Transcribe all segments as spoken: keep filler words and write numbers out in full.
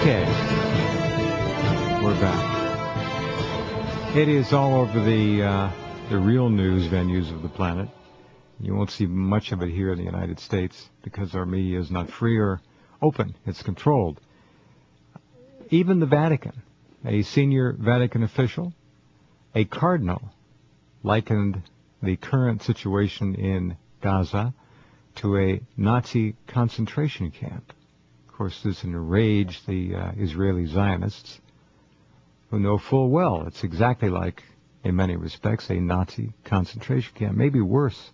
Okay, we're back. It is all over the uh, the real news venues of the planet. You won't see much of it here in the United States because our media is not free or open. It's controlled. Even the Vatican, a senior Vatican official, a cardinal, likened the current situation in Gaza to a Nazi concentration camp. Of course, this enraged the uh, Israeli Zionists, who know full well it's exactly like, in many respects, a Nazi concentration camp, maybe worse.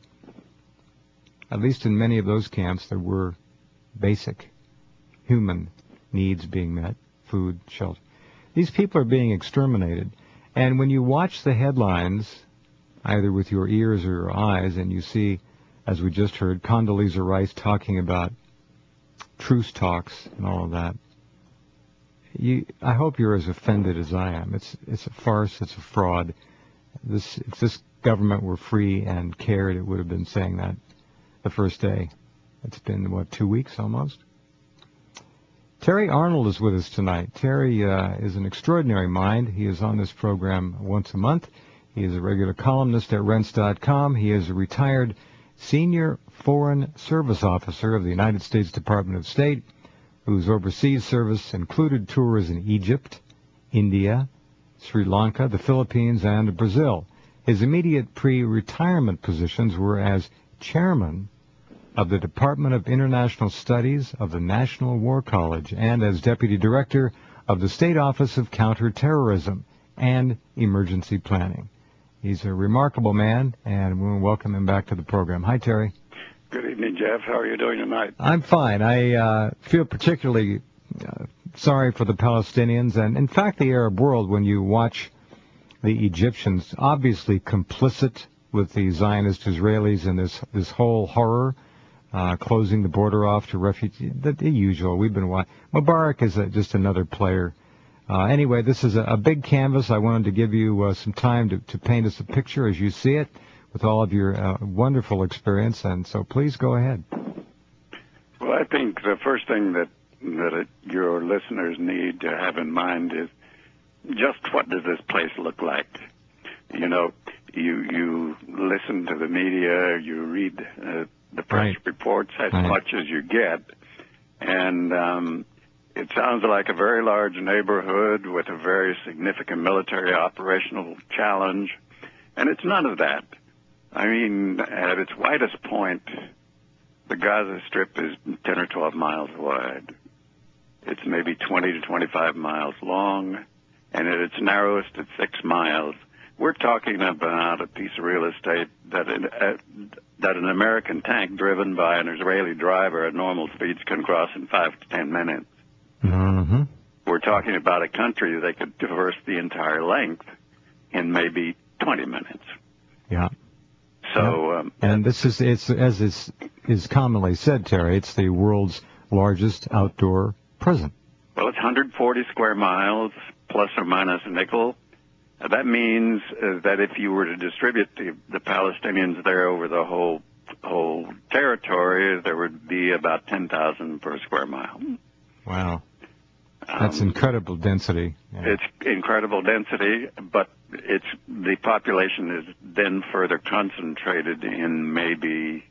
At least in many of those camps, there were basic human needs being met, food, shelter. These people are being exterminated, and when you watch the headlines, either with your ears or your eyes, and you see, as we just heard, Condoleezza Rice talking about truce talks and all of that, you, I hope you're as offended as I am. It's it's a farce. It's a fraud. This if this government were free and cared, it would have been saying that the first day. It's been, what, two weeks almost? Terry Arnold is with us tonight. Terry uh, is an extraordinary mind. He is on this program once a month. He is a regular columnist at Rense dot com. He is a retired senior foreign service officer of the United States Department of State, whose overseas service included tours in Egypt, India, Sri Lanka, the Philippines, and Brazil. His immediate pre-retirement positions were as chairman of the Department of International Studies of the National War College and as deputy director of the State Office of Counterterrorism and Emergency Planning. He's a remarkable man, and we'll welcome him back to the program. Hi, Terry. Good evening, Jeff. How are you doing tonight? I'm fine. I uh, feel particularly uh, sorry for the Palestinians and, in fact, the Arab world when you watch the Egyptians obviously complicit with the Zionist Israelis in this, this whole horror, uh, closing the border off to refugees, the, the usual. We've been watching. Mubarak is a, just another player. Uh, anyway, this is a, a big canvas. I wanted to give you uh, some time to, to paint us a picture as you see it with all of your uh, wonderful experience, and so please go ahead. Well, I think the first thing that, that it, your listeners need to have in mind is just what does this place look like? You know, you you listen to the media, you read uh, the press right. reports as right. much as you get, and um, it sounds like a very large neighborhood with a very significant military operational challenge, and it's none of that. I mean, at its widest point, the Gaza Strip is ten or twelve miles wide. It's maybe twenty to twenty-five miles long, and at its narrowest, it's six miles. We're talking about a piece of real estate that an, uh, that an American tank driven by an Israeli driver at normal speeds can cross in five to ten minutes. Mm-hmm. We're talking about a country that could traverse the entire length in maybe twenty minutes. Yeah. So, um, and this is, it's as is, is commonly said, Terry, it's the world's largest outdoor prison. Well, it's one hundred forty square miles, plus or minus a nickel. Uh, that means uh, that if you were to distribute the, the Palestinians there over the whole whole territory, there would be about ten thousand per square mile. Wow. That's um, incredible density. Yeah. It's incredible density, but it's the population is then further concentrated in maybe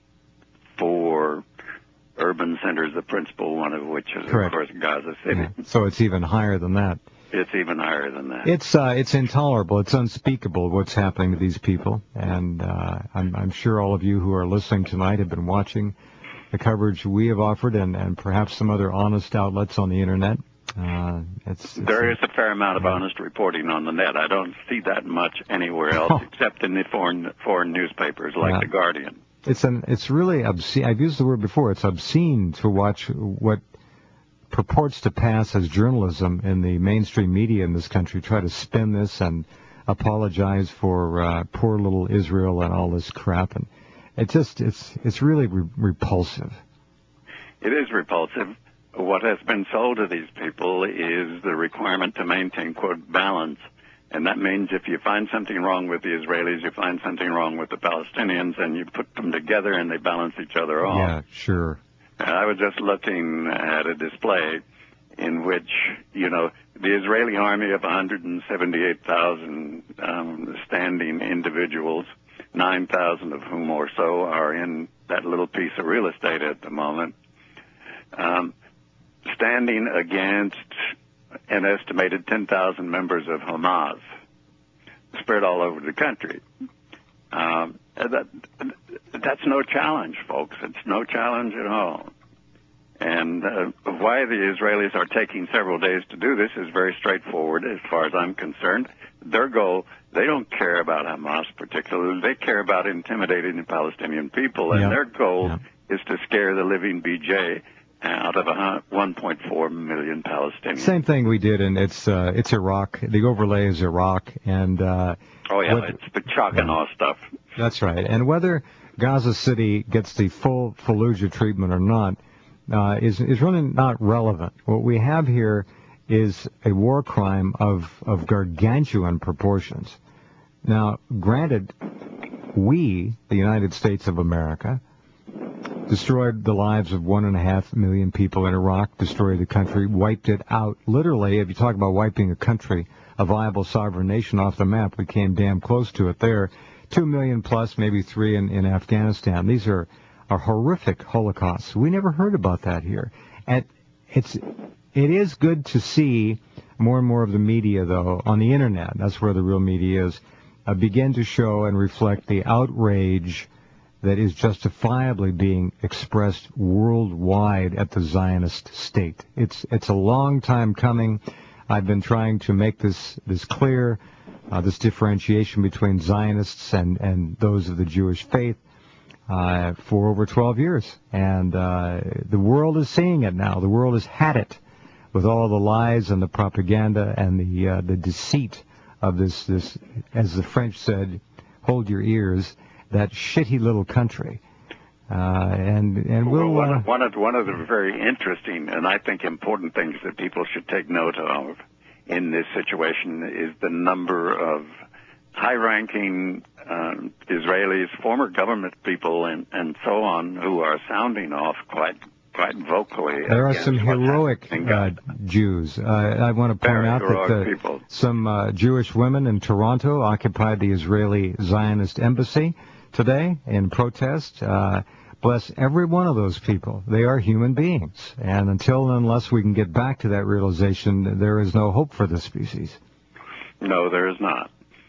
four urban centers, the principal one of which is, Correct. of course, Gaza City. Yeah. So it's even higher than that. It's even higher than that. It's uh, it's intolerable. It's unspeakable what's happening to these people, and uh, I'm, I'm sure all of you who are listening tonight have been watching the coverage we have offered, and, and perhaps some other honest outlets on the internet. Uh, it's, it's there is a fair amount of honest reporting on the net. I don't see that much anywhere else oh. except in the foreign foreign newspapers like yeah. The Guardian. It's an it's really obscene. I've used the word before. It's obscene to watch what purports to pass as journalism in the mainstream media in this country try to spin this and apologize for uh, poor little Israel and all this crap, and it just it's it's really re- repulsive. It is repulsive. What has been sold to these people is the requirement to maintain, quote, balance. And that means if you find something wrong with the Israelis, you find something wrong with the Palestinians, and you put them together and they balance each other off. Yeah, sure. I was just looking at a display in which, you know, the Israeli army of one hundred seventy-eight thousand um, standing individuals, nine thousand of whom or so are in that little piece of real estate at the moment, um, standing against an estimated ten thousand members of Hamas spread all over the country. Um, that, that's no challenge, folks. It's no challenge at all. And uh, why the Israelis are taking several days to do this is very straightforward as far as I'm concerned. Their goal, they don't care about Hamas particularly. They care about intimidating the Palestinian people, and yep. their goal yep. is to scare the living B J out of one point four million Palestinians. Same thing we did, and it's uh, it's Iraq. The overlay is Iraq, and uh, oh yeah, what, it's the chalk and all stuff. That's right. And whether Gaza City gets the full Fallujah treatment or not uh, is is really not relevant. What we have here is a war crime of of gargantuan proportions. Now, granted, we, the United States of America, destroyed the lives of one and a half million people in Iraq, destroyed the country, wiped it out. Literally, if you talk about wiping a country, a viable sovereign nation off the map, we came damn close to it there. Two million plus, maybe three in, in Afghanistan. These are, are horrific holocausts. We never heard about that here. And it's, it is good to see more and more of the media, though, on the Internet, that's where the real media is, uh, begin to show and reflect the outrage that is justifiably being expressed worldwide at the Zionist state. It's it's a long time coming. I've been trying to make this this clear, uh, this differentiation between Zionists and, and those of the Jewish faith uh, for over twelve years. And uh, the world is seeing it now. The world has had it with all the lies and the propaganda and the uh, the deceit of this, this, as the French said, hold your ears, that shitty little country. Uh, and and we'll... Well, one, uh, of, one, of, one of the very interesting and I think important things that people should take note of in this situation is the number of high-ranking um, Israelis, former government people, and, and so on, who are sounding off quite quite vocally. There are some heroic uh, Jews. Uh, I want to point Very out that the, people. some uh, Jewish women in Toronto occupied the Israeli Zionist embassy today in protest. Uh, bless every one of those people. They are human beings. And until and unless we can get back to that realization, there is no hope for this species. No, there is not.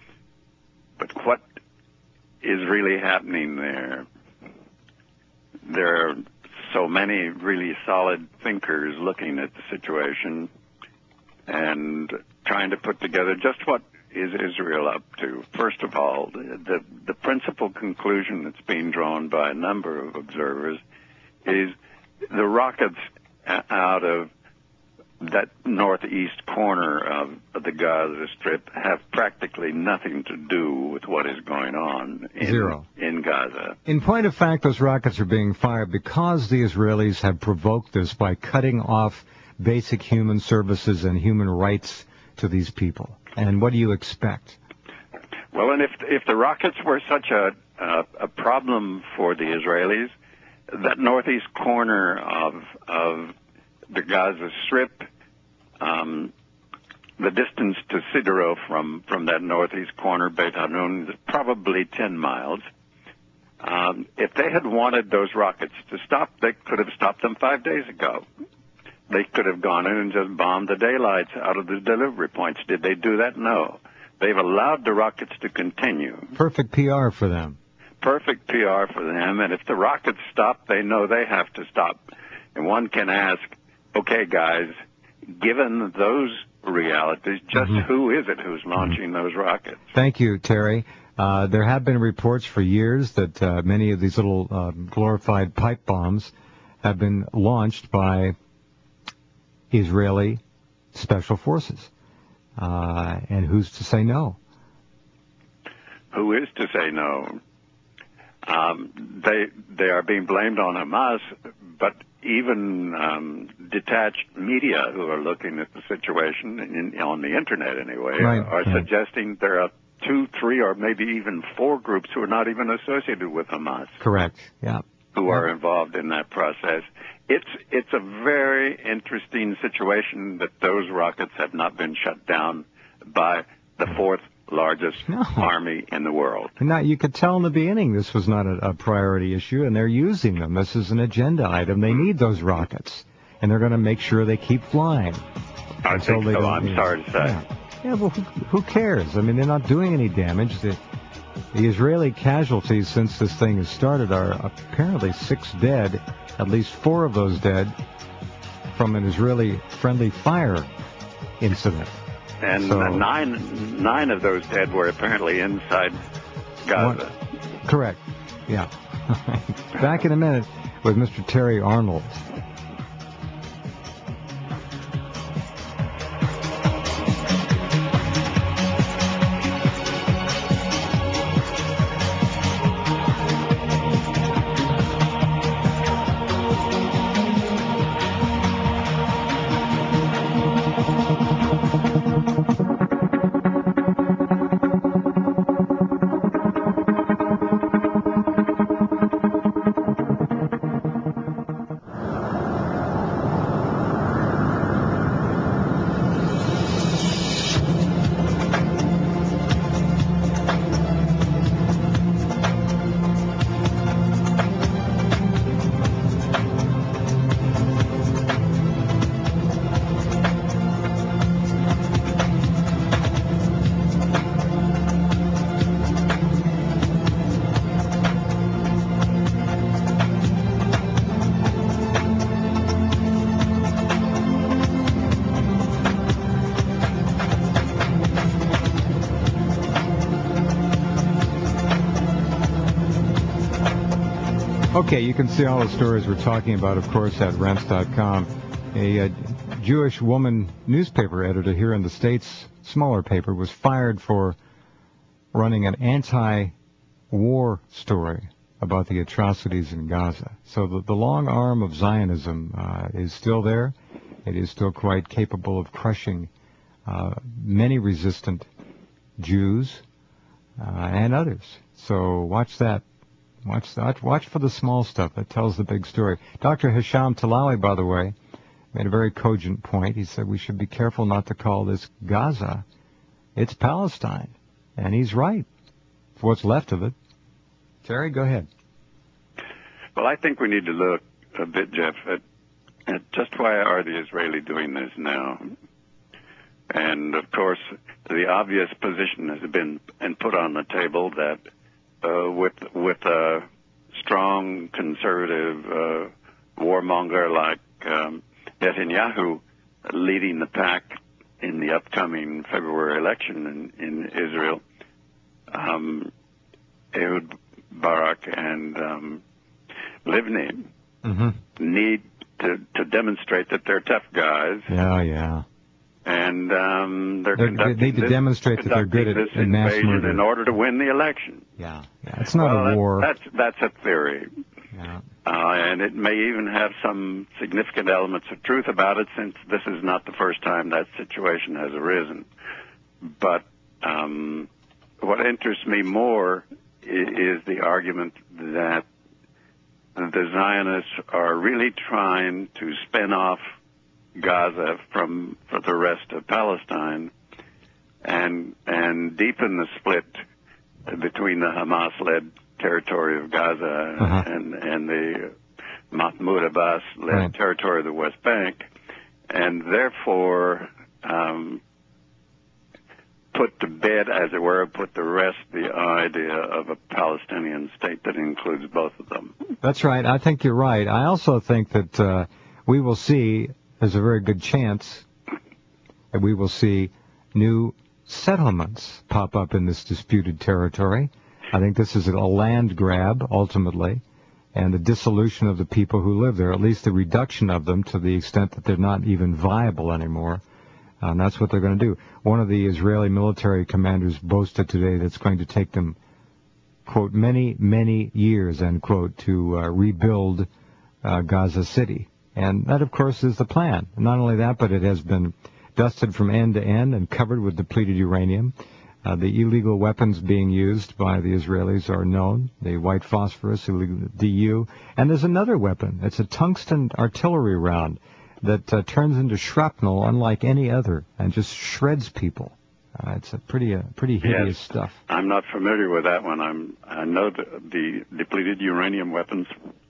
But what is really happening there? There are so many really solid thinkers looking at the situation and trying to put together just what is Israel up to. First of all, the, the principal conclusion that's being drawn by a number of observers is the rockets out of that northeast corner of, of the Gaza Strip have practically nothing to do with what is going on in, Zero. in Gaza. In point of fact, those rockets are being fired because the Israelis have provoked this by cutting off basic human services and human rights to these people. And what do you expect? Well, and if if the rockets were such a uh, a problem for the Israelis, that northeast corner of of the Gaza Strip, um, the distance to Sidero from from that northeast corner, Beit Hanun, is probably ten miles. Um, if they had wanted those rockets to stop, they could have stopped them five days ago. They could have gone in and just bombed the daylights out of the delivery points. Did they do that? No. They've allowed the rockets to continue. Perfect P R for them. Perfect P R for them. And if the rockets stop, they know they have to stop. And one can ask, okay, guys, given those realities, just mm-hmm. who is it who's launching mm-hmm. those rockets? Thank you, Terry. Uh, there have been reports for years that uh, many of these little uh, glorified pipe bombs have been launched by Israeli special forces. Uh, and who's to say no? Who is to say no? Um, they they are being blamed on Hamas, but even um, detached media who are looking at the situation in, on the internet anyway right. are right. suggesting there are two, three, or maybe even four groups who are not even associated with Hamas. Correct. Yeah. who are involved in that process. It's it's a very interesting situation that those rockets have not been shut down by the fourth largest no. army in the world. Now, you could tell in the beginning this was not a, a priority issue, and they're using them. This is an agenda item. They need those rockets, and they're going to make sure they keep flying. I think so. I'm need, sorry to say. Yeah, yeah well, who, who cares? I mean, they're not doing any damage. The, the Israeli casualties since this thing has started are apparently six dead, at least four of those dead from an Israeli-friendly fire incident. And so, nine nine of those dead were apparently inside Gaza. One, correct. Yeah. Back in a minute with Mister Terry Arnold. Okay, you can see all the stories we're talking about, of course, at rense dot com. A, a Jewish woman newspaper editor here in the States, smaller paper, was fired for running an anti-war story about the atrocities in Gaza. So the, the long arm of Zionism uh, is still there. It is still quite capable of crushing uh, many resistant Jews uh, and others. So watch that. Watch that. Watch for the small stuff that tells the big story. Doctor Hisham Talawi, by the way, made a very cogent point. He said we should be careful not to call this Gaza. It's Palestine. And he's right, for what's left of it. Terry, go ahead. Well, I think we need to look a bit, Jeff, at, at just why are the Israelis doing this now. And, of course, the obvious position has been and put on the table that Uh, with with a strong conservative uh, warmonger like um, Netanyahu leading the pack in the upcoming February election in, in Israel, um, Ehud Barak and um, Livni mm-hmm. need to, to demonstrate that they're tough guys. Yeah, yeah. And um, they're, they're conducting they need to this, demonstrate that they're good at, this at mass invasion murder in order to win the election. Yeah, yeah. It's not well, a war. That, that's that's a theory, yeah. uh, and it may even have some significant elements of truth about it, since this is not the first time that situation has arisen. But um, what interests me more is, is the argument that the Zionists are really trying to spin off Gaza from for the rest of Palestine and and deepen the split between the Hamas-led territory of Gaza uh-huh. and and the Mahmoud Abbas-led right. territory of the West Bank, and therefore um, put to bed, as it were, put to rest the idea of a Palestinian state that includes both of them. That's right. I think you're right. I also think that uh, we will see, there's a very good chance that we will see new settlements pop up in this disputed territory. I think this is a land grab, ultimately, and the dissolution of the people who live there, at least the reduction of them to the extent that they're not even viable anymore. Uh, and that's what they're going to do. One of the Israeli military commanders boasted today that it's going to take them, quote, many, many years, end quote, to uh, rebuild uh, Gaza City. And that, of course, is the plan. Not only that, but it has been dusted from end to end and covered with depleted uranium. Uh, the illegal weapons being used by the Israelis are known, the white phosphorus, illegal D U. And there's another weapon. It's a tungsten artillery round that uh, turns into shrapnel unlike any other and just shreds people. Uh, it's a pretty uh, pretty hideous yes. stuff. I'm not familiar with that one. I'm, I know the, the depleted uranium weapons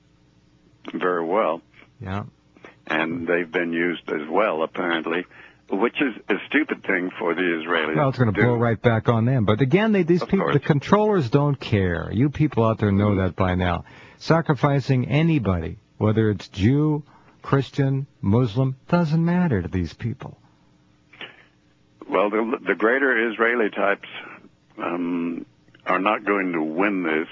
very well. Yeah. And they've been used as well, apparently, which is a stupid thing for the Israelis. Well, it's going to blow right back on them. But again, they, these of people, course. the controllers don't care. You people out there know Mm-hmm. that by now. Sacrificing anybody, whether it's Jew, Christian, Muslim, doesn't matter to these people. Well, the, the greater Israeli types um, are not going to win this.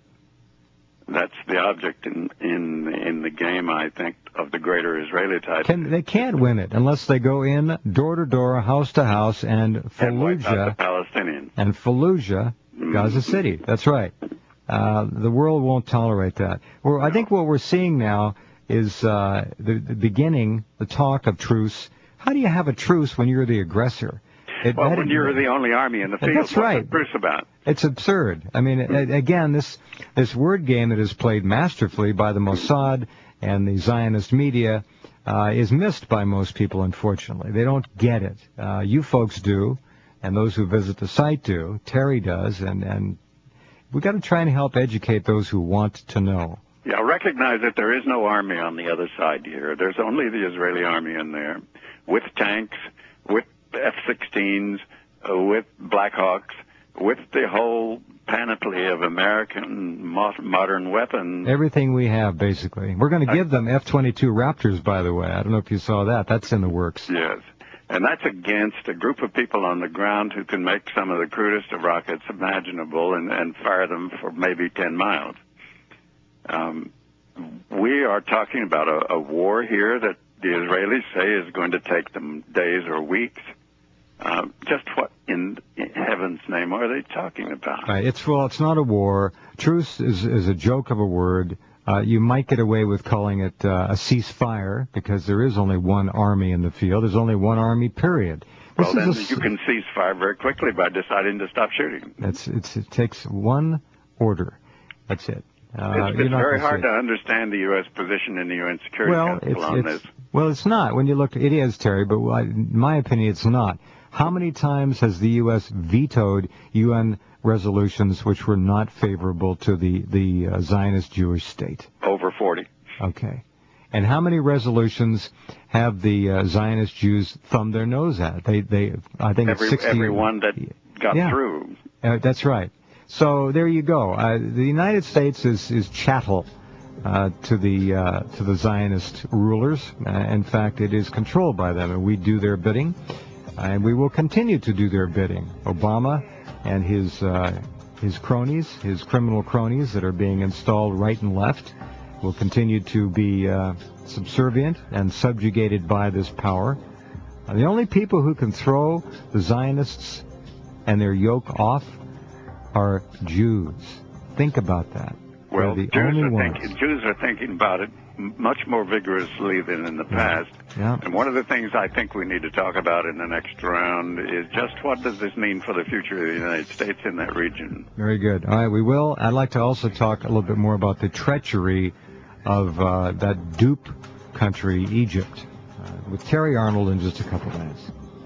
That's the object in in in the game, I think, of the greater Israeli types. Can, they can't win it unless they go in door to door, house to house, and And wipe Fallujah out the Palestinians. and Fallujah, Gaza City. That's right. Uh, the world won't tolerate that. Well, I think what we're seeing now is uh, the, the beginning, the talk of truce. How do you have a truce when you're the aggressor? It, Well, that- when you're the only army in the field, That's what's right. the truce about? It's absurd. I mean, a- again, this this word game that is played masterfully by the Mossad and the Zionist media uh, is missed by most people, unfortunately. They don't get it. Uh, you folks do, and those who visit the site do. Terry does, and, and we've got to try and help educate those who want to know. Yeah, recognize that there is no army on the other side here. There's only the Israeli army in there, with tanks, with F sixteens, uh, with Blackhawks, with the whole panoply of American mo- modern weapons. Everything we have, basically. We're going to give them F twenty-two Raptors, by the way. I don't know if you saw that. That's in the works. Yes. And that's against a group of people on the ground who can make some of the crudest of rockets imaginable and, and fire them for maybe ten miles. Um, we are talking about a, a war here that the Israelis say is going to take them days or weeks. Uh, just what in, in heaven's name are they talking about? Right. It's well, it's not a war. Truce is is a joke of a word. Uh, you might get away with calling it uh, a ceasefire because there is only one army in the field. There's only one army, period. This Well, then is a, you can cease fire very quickly by deciding to stop shooting. It's, it's, it takes one order. That's it. Uh, it's you're it's not very gonna hard see to it. understand the U S position in the U N Security Well, Council it's, on it's, this. well, it's not. When you look, it is, Terry, but I- in my opinion, it's not. How many times has the U S vetoed U N resolutions which were not favorable to the, the uh, Zionist Jewish state? Over forty. Okay. And how many resolutions have the uh, Zionist Jews thumbed their nose at? They, they, I think Every, it's sixty. every one that got Yeah. through. Uh, that's right. So there you go. Uh, the United States is, is chattel uh, to the uh, to the Zionist rulers. Uh, in fact, it is controlled by them, and we do their bidding, and we will continue to do their bidding. Obama and his uh, his cronies, his criminal cronies that are being installed right and left, will continue to be uh, subservient and subjugated by this power. Uh, the only people who can throw the Zionists and their yoke off are Jews. Think about that. Well, They're the Jews only are, ones. thinking, Jews are thinking about it m- much more vigorously than in the past. Yeah. And one of the things I think we need to talk about in the next round is just what does this mean for the future of the United States in that region? Very good. All right, we will. I'd like to also talk a little bit more about the treachery of uh, that dupe country, Egypt, uh, with Terry Arnold in just a couple minutes.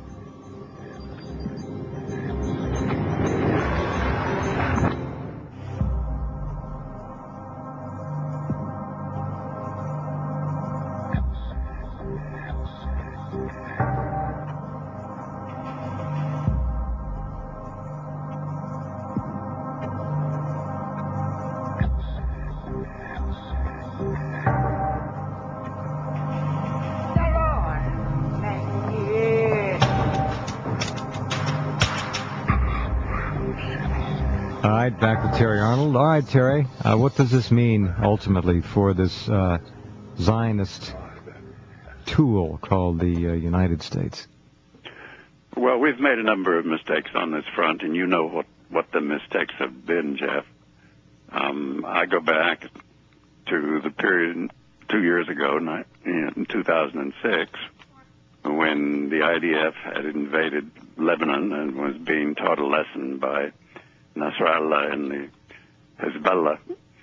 All right, back with Terry Arnold. All right, Terry, uh, what does this mean ultimately for this uh, Zionist tool called the uh, United States? Well, we've made a number of mistakes on this front, and you know what, what the mistakes have been, Jeff. Um, I go back to the period two years ago, in two thousand six, when the I D F had invaded Lebanon and was being taught a lesson by Nasrallah and the Hezbollah,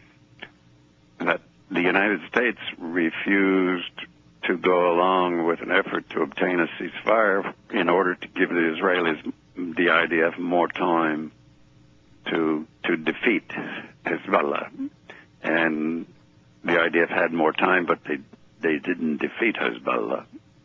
that the United States refused to go along with an effort to obtain a ceasefire in order to give the Israelis, the I D F, more time to to defeat Hezbollah. And the I D F had more time, but they they didn't defeat Hezbollah.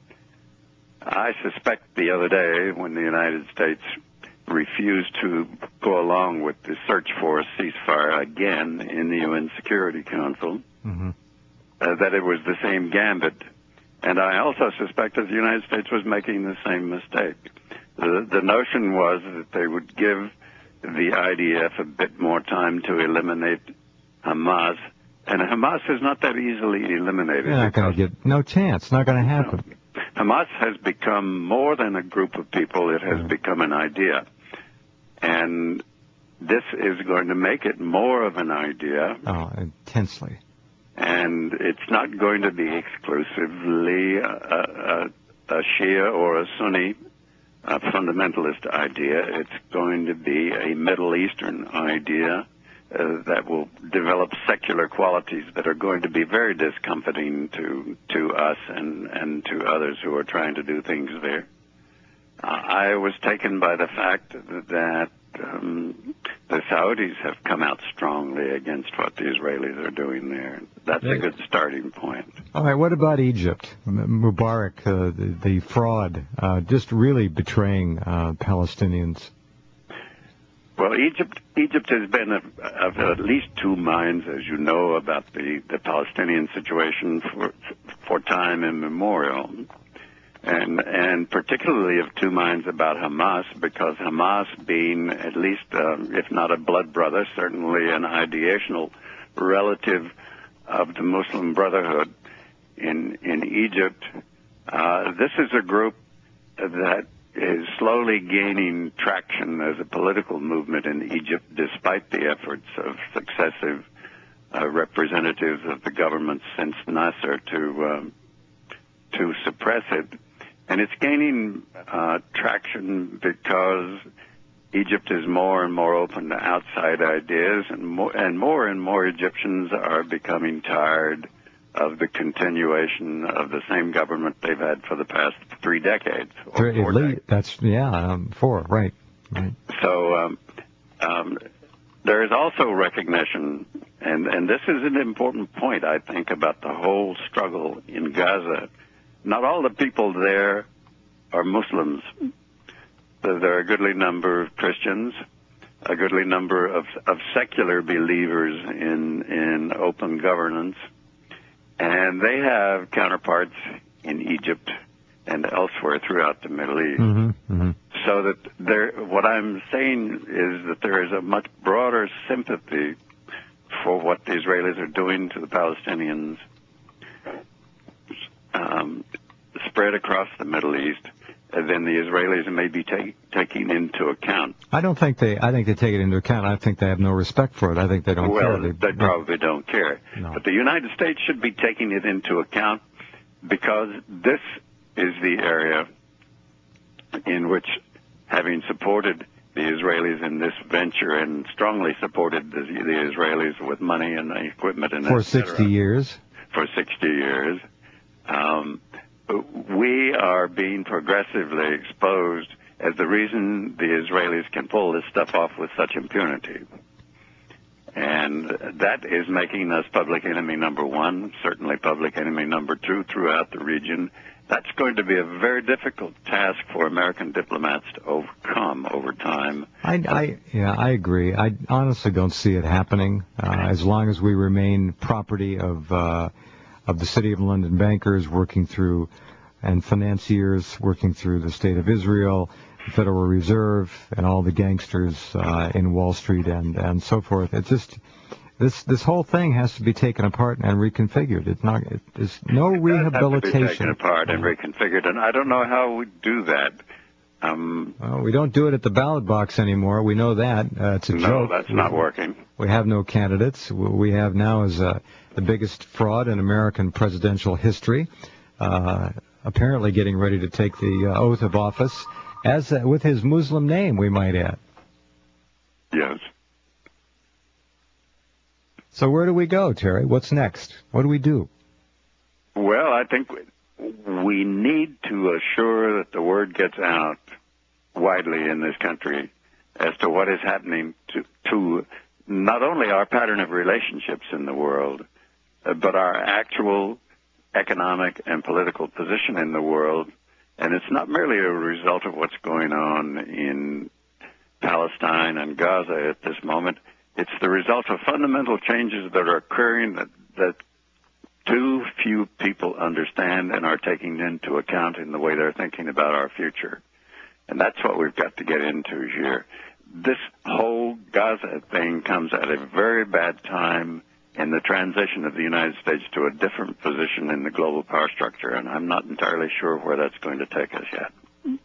I suspect the other day when the United States refused to go along with the search for a ceasefire again in the U N Security Council, mm-hmm. uh, that it was the same gambit. And I also suspect that the United States was making the same mistake. The, the notion was that they would give the I D F a bit more time to eliminate Hamas, and Hamas is not that easily eliminated. You're not going to get no chance. Not going to happen. No. Hamas has become more than a group of people. It has yeah. become an idea. And this is going to make it more of an idea. Oh, intensely. And it's not going to be exclusively a, a, a Shia or a Sunni a fundamentalist idea. It's going to be a Middle Eastern idea uh, that will develop secular qualities that are going to be very discomforting to to us and, and to others who are trying to do things there. Uh, I was taken by the fact that um, the Saudis have come out strongly against what the Israelis are doing there. That's a good starting point. All right, what about Egypt? Mubarak, uh, the, the fraud, uh, just really betraying uh, Palestinians. Well, Egypt Egypt has been of, of at least two minds, as you know, about the, the Palestinian situation for for time immemorial. And and particularly of two minds about Hamas, because Hamas being at least, uh, if not a blood brother, certainly an ideational relative of the Muslim Brotherhood in in Egypt, uh, this is a group that is slowly gaining traction as a political movement in Egypt, despite the efforts of successive uh, representatives of the government since Nasser to um, to suppress it. And it's gaining uh, traction because Egypt is more and more open to outside ideas, and more and more and more Egyptians are becoming tired of the continuation of the same government they've had for the past three decades. Or four decades. That's yeah, um, four, right? right. So um, um, there is also recognition, and and this is an important point, I think, about the whole struggle in Gaza. Not all the people there are Muslims. There are a goodly number of Christians, a goodly number of, of secular believers in in open governance, and they have counterparts in Egypt and elsewhere throughout the Middle East. Mm-hmm, mm-hmm. So that there, what I'm saying is that there is a much broader sympathy for what the Israelis are doing to the Palestinians, Um, spread across the Middle East, and then the Israelis may be take, taking into account. I don't think they. I think they take it into account. I think they have no respect for it. I think they don't well, care. They, they probably don't care. No. But the United States should be taking it into account, because this is the area in which, having supported the Israelis in this venture and strongly supported the, the Israelis with money and equipment and for sixty years, for sixty years. Um, we are being progressively exposed as the reason the Israelis can pull this stuff off with such impunity. And that is making us public enemy number one, certainly public enemy number two throughout the region. That's going to be a very difficult task for American diplomats to overcome over time. I, I yeah, I agree. I honestly don't see it happening uh, as long as we remain property of uh, of the City of London bankers working through, and financiers working through the State of Israel, the Federal Reserve, and all the gangsters uh, in Wall Street and, and so forth. It's just, this this whole thing has to be taken apart and reconfigured. It's not, it, there's no it rehabilitation. Have to be taken apart and reconfigured, and I don't know how we do that. Um, well, we don't do it at the ballot box anymore. We know that. Uh, it's a no, joke. No, that's not working. We have no candidates. What we have now is uh, the biggest fraud in American presidential history. Uh, apparently getting ready to take the uh, oath of office, as uh, with his Muslim name, we might add. Yes. So where do we go, Terry? What's next? What do we do? Well, I think we need to assure that the word gets out widely in this country as to what is happening to, to not only our pattern of relationships in the world, uh, but our actual economic and political position in the world. And it's not merely a result of what's going on in Palestine and Gaza at this moment. It's the result of fundamental changes that are occurring that, that too few people understand and are taking into account in the way they're thinking about our future. And that's what we've got to get into here. This whole Gaza thing comes at a very bad time in the transition of the United States to a different position in the global power structure, and I'm not entirely sure where that's going to take us yet.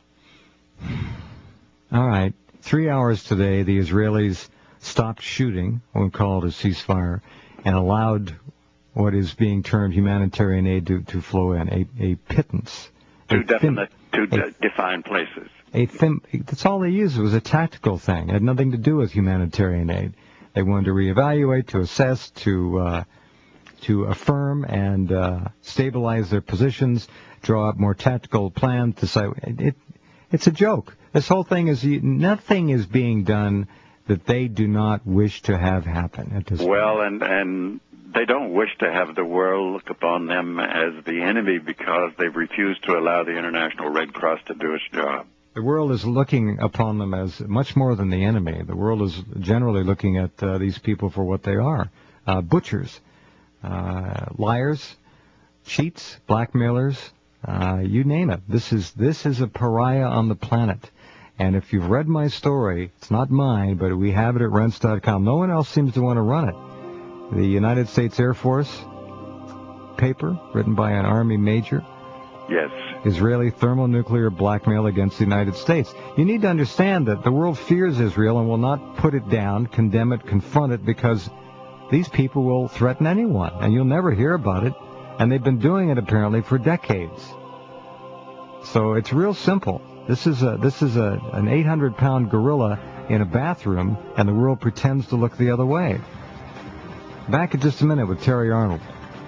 All right. Three hours today, the Israelis stopped shooting, we'll call it a ceasefire, and allowed what is being termed humanitarian aid to, to flow in, a, a pittance. Two a definite, thin, two a, de- defined places. A thin, that's all they used. It was a tactical thing. It had nothing to do with humanitarian aid. They wanted to reevaluate, to assess, to uh, to affirm and uh, stabilize their positions, draw up more tactical plans. To say it, it, it's a joke. This whole thing is nothing is being done that they do not wish to have happen at this well, point. and and they don't wish to have the world look upon them as the enemy because they've refused to allow the International Red Cross to do its job. The world is looking upon them as much more than the enemy. The world is generally looking at uh, these people for what they are. Uh, butchers, uh, liars, cheats, blackmailers, uh, you name it. This is this is a pariah on the planet. And if you've read my story, it's not mine, but we have it at rense dot com. No one else seems to want to run it. The United States Air Force paper, written by an Army major. Yes. Israeli thermonuclear blackmail against the United States. You need to understand that the world fears Israel and will not put it down, condemn it, confront it, because these people will threaten anyone, and you'll never hear about it. And they've been doing it apparently for decades. So it's real simple. This is a this is a an eight hundred pound gorilla in a bathroom, and the world pretends to look the other way. Back in just a minute with Terry Arnold.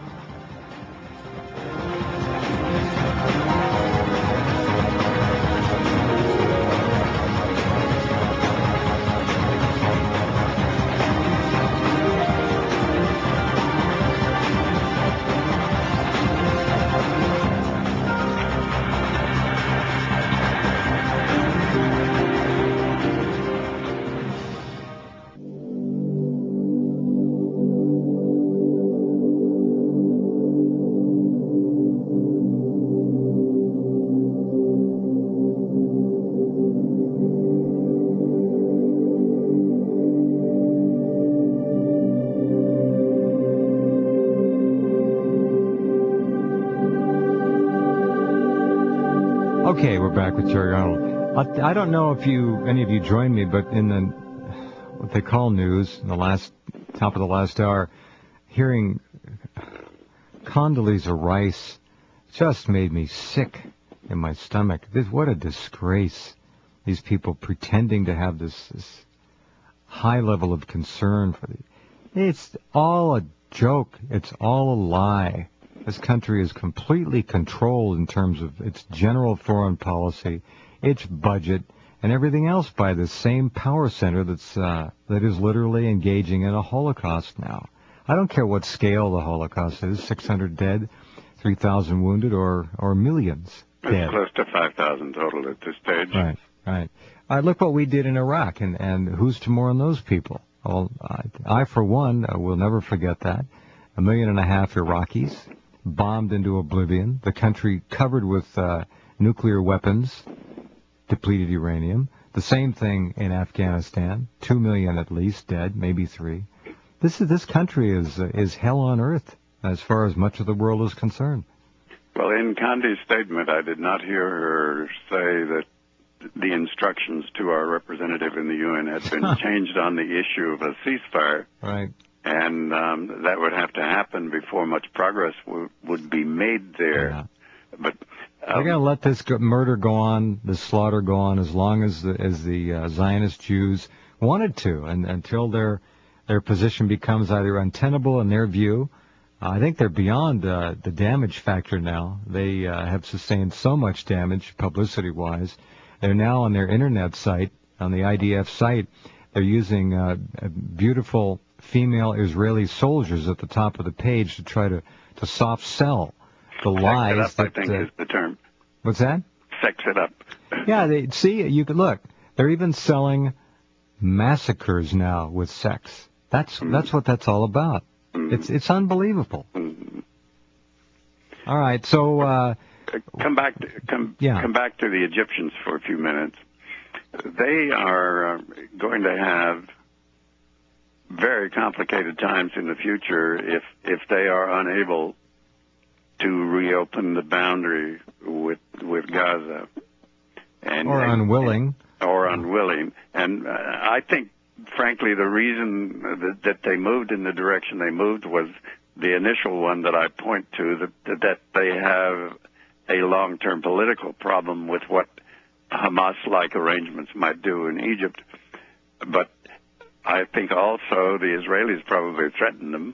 Okay, we're back with Terry Arnold. I don't know if you, any of you joined me, but in the, what they call news, in the last, top of the last hour, hearing Condoleezza Rice just made me sick in my stomach. This, what a disgrace. These people pretending to have this, this high level of concern for the, it's all a joke. It's all a lie. This country is completely controlled in terms of its general foreign policy, its budget, and everything else by the same power center that's uh, that is literally engaging in a Holocaust now. I don't care what scale the Holocaust is, six hundred dead, three thousand wounded, or, or millions it's dead. It's close to five thousand total at this stage. Right, right. Uh, look what we did in Iraq, and, and who's to mourn those people? Well, I, I for one, uh, will never forget that. A million and a half Iraqis bombed into oblivion, the country covered with uh, nuclear weapons, depleted uranium. The same thing in Afghanistan, two million at least dead, maybe three. This is this country is uh, is hell on earth as far as much of the world is concerned. Well, in Condi's statement, I did not hear her say that the instructions to our representative in the U N had been changed on the issue of a ceasefire. Right. And um, that would have to happen before much progress w- would be made there. Yeah. But um, they're going to let this go- murder go on, this slaughter go on, as long as the, as the uh, Zionist Jews wanted to, and until their their position becomes either untenable in their view. Uh, I think they're beyond uh, the damage factor now. They uh, have sustained so much damage, publicity-wise. They're now on their internet site, on the I D F site. They're using uh, beautiful female Israeli soldiers at the top of the page to try to, to soft sell the sex lies. it up, that, I think, uh, is the term. What's that? Sex it up. Yeah, they see. You can look. They're even selling massacres now with sex. That's mm. that's what that's all about. Mm. It's it's unbelievable. Mm. All right, so uh, come back to come yeah. come back to the Egyptians for a few minutes. They are uh, going to have very complicated times in the future if if they are unable to reopen the boundary with with Gaza, and or unwilling, and, or unwilling. And uh, I think, frankly, the reason that, that they moved in the direction they moved was the initial one that I point to, that that they have a long-term political problem with what Hamas-like arrangements might do in Egypt. But I think also the Israelis probably threatened them,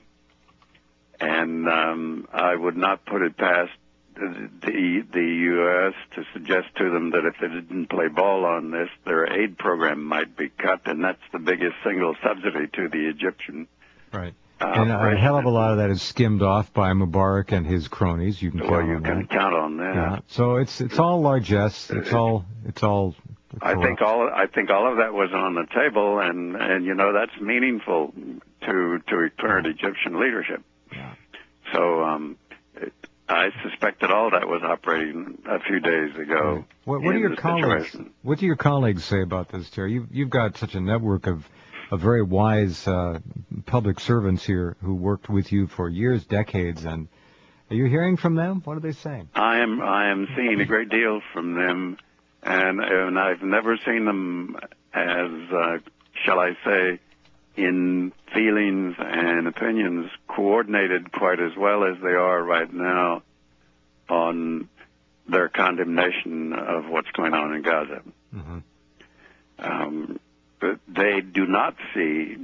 and um, I would not put it past the the U S to suggest to them that if they didn't play ball on this, their aid program might be cut, and that's the biggest single subsidy to the Egyptian. Right. Uh, and a hell of a lot of that is skimmed off by Mubarak and his cronies. You can count well, on you can that. count on that. Yeah. So it's it's all largesse. It's all it's all. Corrupt. I think all I think all of that was on the table, and and you know that's meaningful to to current Egyptian leadership. Yeah. So um, it, I suspect that all that was operating a few days ago. Right. What, what do your colleagues situation. What do your colleagues say about this, Terry? You've you've got such a network of of very wise uh, public servants here who worked with you for years, decades, and are you hearing from them? What are they saying? I am I am seeing a great deal from them, and and I've never seen them as uh, shall I say, in feelings and opinions coordinated quite as well as they are right now on their condemnation of what's going on in Gaza. Mm-hmm. Um, but they do not see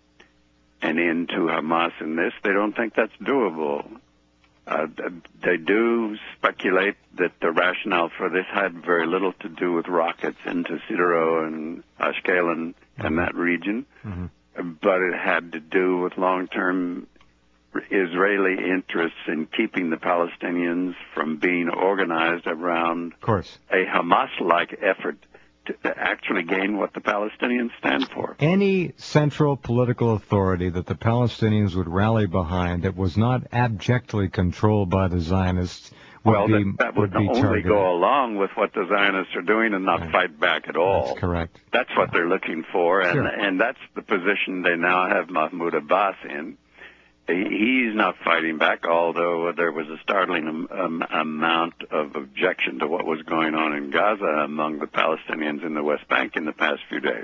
an end to Hamas in this. They don't think that's doable. Uh, they do speculate that the rationale for this had very little to do with rockets into Sidero and Ashkelon mm-hmm. and that region. Mm-hmm. But it had to do with long-term Israeli interests in keeping the Palestinians from being organized around of course. a Hamas-like effort to actually gain what the Palestinians stand for. Any central political authority that the Palestinians would rally behind that was not abjectly controlled by the Zionists would well, be that, that would, would be only targeted. go along with what the Zionists are doing and not right. fight back at all. That's correct. That's what they're looking for, and, sure. and that's the position they now have Mahmoud Abbas in. He's not fighting back, although there was a startling um, amount of objection to what was going on in Gaza among the Palestinians in the West Bank in the past few days.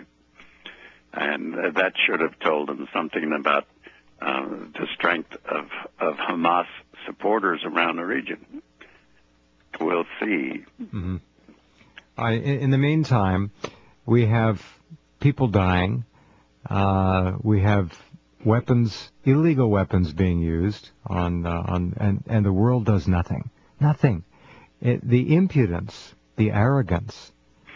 And uh, that should have told them something about uh, the strength of, of Hamas supporters around the region. We'll see. Mm-hmm. Uh, in, in the meantime, we have people dying. Uh, we have weapons, illegal weapons being used on, uh, on, and, and the world does nothing. Nothing. It, the impudence, the arrogance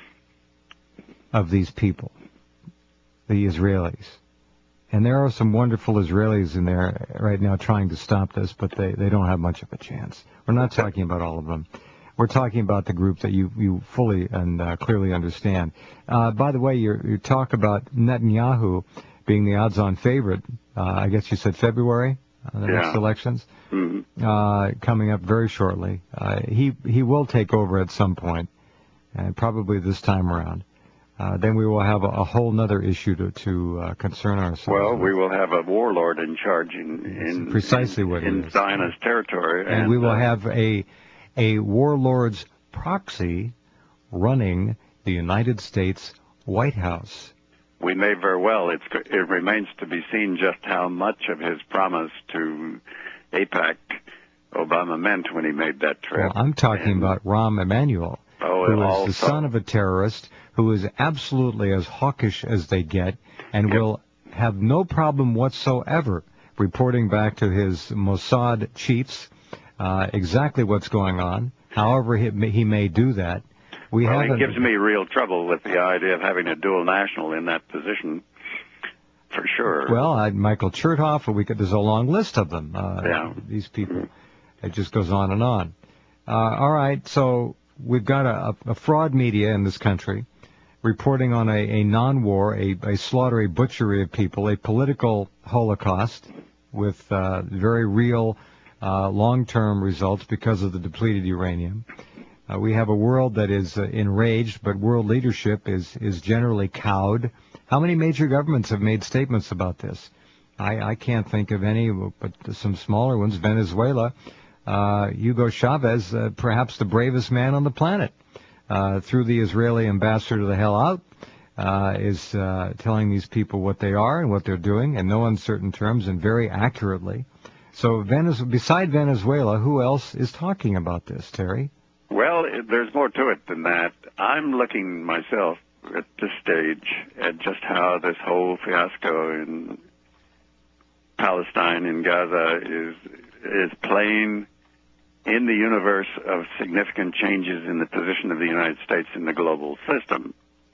of these people, the Israelis. And there are some wonderful Israelis in there right now trying to stop this, but they, they don't have much of a chance. We're not talking about all of them. We're talking about the group that you, you fully and uh, clearly understand. Uh, by the way, your, your talk about Netanyahu being the odds-on favorite, uh, I guess you said February, uh, the yeah. next elections, mm-hmm. uh, coming up very shortly. Uh, he he will take over at some point, and probably this time around. Uh, then we will have a, a whole nother issue to, to uh, concern ourselves Well, with. we will have a warlord in charge in, in precisely in, what in it is. Zionist territory, and, and we will uh, have a a warlord's proxy running the United States White House. We may very well. It's, it remains to be seen just how much of his promise to AIPAC Obama meant when he made that trip. Well, I'm talking and, about Rahm Emanuel, oh, who is also, the son of a terrorist, who is absolutely as hawkish as they get, and yep. will have no problem whatsoever reporting back to his Mossad chiefs uh, exactly what's going on, however he may, he may do that. We well, haven't... it gives me real trouble with the idea of having a dual national in that position, for sure. Well, I, Michael Chertoff, we could, there's a long list of them, uh, yeah. these people. It just goes on and on. Uh, all right, so we've got a, a fraud media in this country reporting on a, a non-war, a, a slaughter, a butchery of people, a political holocaust with uh, very real uh, long-term results because of the depleted uranium. Uh, we have a world that is uh, enraged, but world leadership is, is generally cowed. How many major governments have made statements about this? I, I can't think of any, but some smaller ones. Venezuela, uh, Hugo Chavez, uh, perhaps the bravest man on the planet, uh, through the Israeli ambassador to the hell out, uh, is uh, telling these people what they are and what they're doing in no uncertain terms and very accurately. So Venez- beside Venezuela, who else is talking about this, Terry? Well, there's more to it than that. I'm looking myself at this stage at just how this whole fiasco in Palestine and Gaza is is playing in the universe of significant changes in the position of the United States in the global system.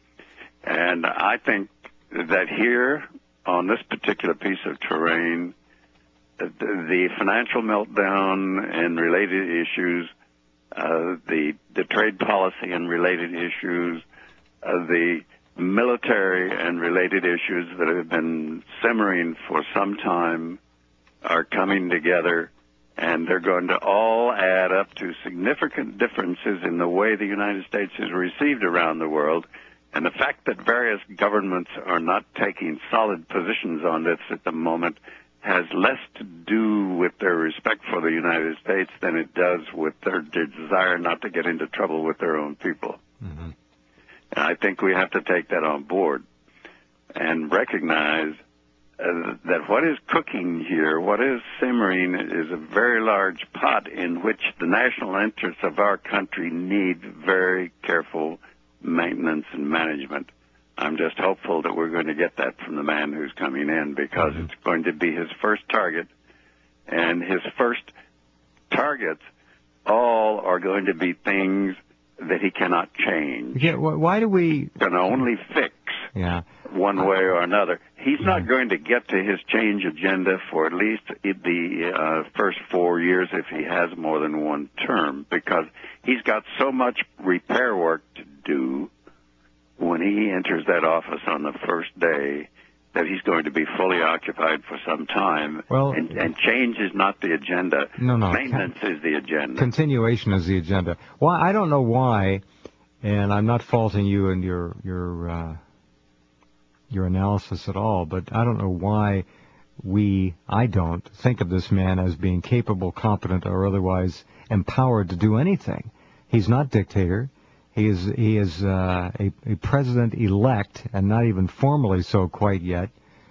And I think that here, on this particular piece of terrain, the, the financial meltdown and related issues, uh, the the trade policy and related issues, uh, the military and related issues that have been simmering for some time are coming together, and they're going to all add up to significant differences in the way the United States is received around the world. And the fact that various governments are not taking solid positions on this at the moment has less to do with their respect for the United States than it does with their desire not to get into trouble with their own people. Mm-hmm. And I think we have to take that on board and recognize uh, that what is cooking here, what is simmering, is a very large pot in which the national interests of our country need very careful maintenance and management. I'm just hopeful that we're going to get that from the man who's coming in, because mm-hmm. it's going to be his first target, and his first targets all are going to be things that he cannot change. Yeah, why do we... Can only fix yeah. one way or another. He's yeah. not going to get to his change agenda for at least the uh, first four years if he has more than one term, because he's got so much repair work to do when he enters that office on the first day that he's going to be fully occupied for some time. Well, and, and change is not the agenda. No, no. Maintenance Con- is the agenda. Continuation is the agenda. Well, I don't know why, and I'm not faulting you and your your uh, your analysis at all, but I don't know why we, I don't, think of this man as being capable, competent, or otherwise empowered to do anything. He's not dictator. He is he is uh, a, a president-elect, and not even formally so quite yet.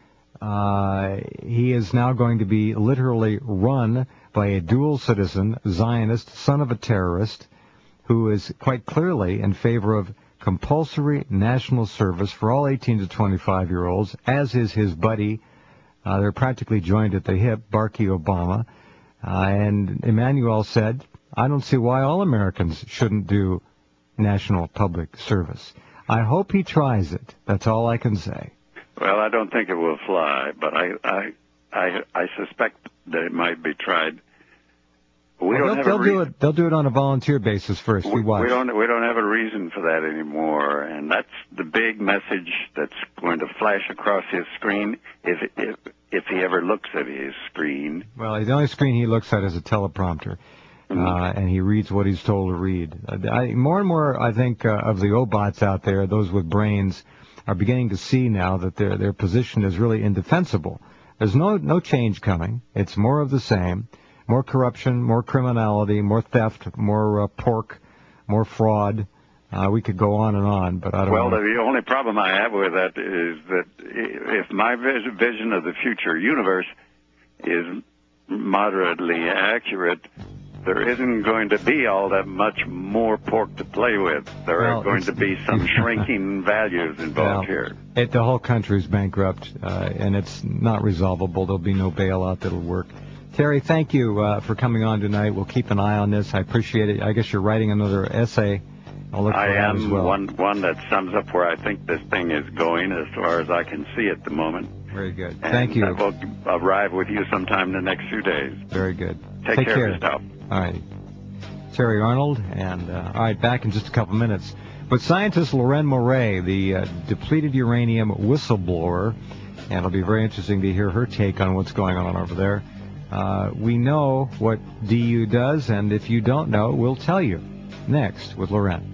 Uh, he is now going to be literally run by a dual citizen, Zionist, son of a terrorist, who is quite clearly in favor of compulsory national service for all eighteen to twenty-five-year-olds, as is his buddy. Uh, they're practically joined at the hip, Barack Obama. Uh, and Emmanuel said, I don't see why all Americans shouldn't do national public service. I hope he tries it. That's all I can say. Well, I don't think it will fly, but I I I, I suspect that it might be tried. We well, don't they'll, have they'll a re- do it. They'll do it on a volunteer basis first. We, we watch. We don't we don't have a reason for that anymore, and that's the big message that's going to flash across his screen if if if he ever looks at his screen. Well, the only screen he looks at is a teleprompter. Uh, and he reads what he's told to read. Uh, I, more and more, I think, uh, of the Obots out there, those with brains, are beginning to see now that their their position is really indefensible. There's no no change coming. It's more of the same. More corruption, more criminality, more theft, more uh, pork, more fraud. Uh, we could go on and on, but I don't Well, know. the only problem I have with that is that if my vision of the future universe is moderately accurate, there isn't going to be all that much more pork to play with. There well, are going to be some shrinking values involved well, here. It, the whole country's bankrupt, uh, and it's not resolvable. There'll be no bailout that'll work. Terry, thank you uh, for coming on tonight. We'll keep an eye on this. I appreciate it. I guess you're writing another essay. I'll look for I that am as well. one, one that sums up where I think this thing is going as far as I can see at the moment. Very good. And Thank you. I will arrive with you sometime in the next few days. Very good. Take, Take care, care of yourself. All right. Terry Arnold, and uh, all right, back in just a couple minutes. But scientist Loren Moray, the uh, depleted uranium whistleblower, and it'll be very interesting to hear her take on what's going on over there. Uh, we know what D U does, and if you don't know, we'll tell you. Next with Loren.